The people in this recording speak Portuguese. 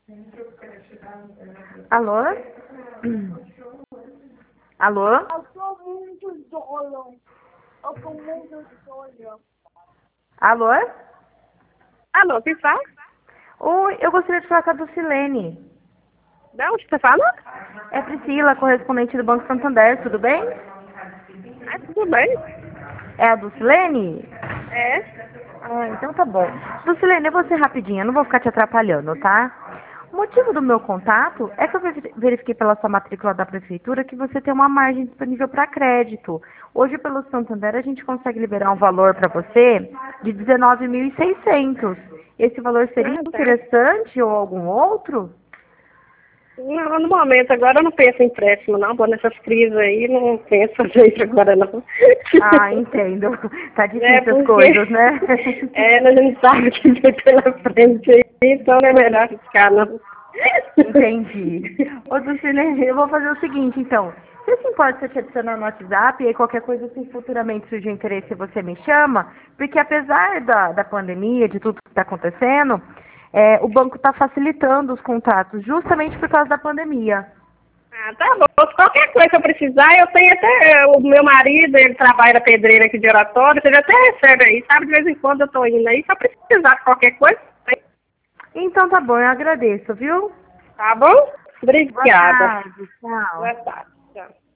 Alô? Alô? Eu sou muito doido. Eu sou muito doido. Alô? Alô, quem fala? Oi, eu gostaria de falar com a Dulcilene. De onde você fala? É Priscila, correspondente do Banco Santander, tudo bem? Ah, tudo bem. É a Dulcilene? É. Ah, então tá bom. Dulcilene, eu vou ser rapidinha, não vou ficar te atrapalhando, tá? O motivo do meu contato é que eu verifiquei pela sua matrícula da prefeitura que você tem uma margem disponível para crédito. Hoje, pelo Santander, a gente consegue liberar um valor para você de 19.600. Esse valor seria Ah, tá. interessante ou algum outro? Não, no momento, agora eu não penso em empréstimo, não. Bom, nessas crises aí, não penso fazer isso agora, não. Ah, entendo. Tá É, difícil as porque coisas, né? a gente sabe o que vem pela frente aí, então não é melhor arriscar, não. Entendi. Ô, Dulcilene, eu vou fazer o seguinte, então. Você se importa se eu te adicionar no WhatsApp e aí qualquer coisa, se futuramente surgir interesse, você me chama? Porque apesar da pandemia, de tudo que está acontecendo, o banco está facilitando os contatos justamente por causa da pandemia. Ah, tá bom. Se qualquer coisa que eu precisar, eu tenho até o meu marido, ele trabalha na pedreira aqui de Oratório, você já até recebe aí, sabe? De vez em quando eu tô indo aí, se eu precisar de qualquer coisa, Então tá bom, eu agradeço, viu? tá bom? Boa Obrigada. tarde, tchau. Boa tarde. Tchau.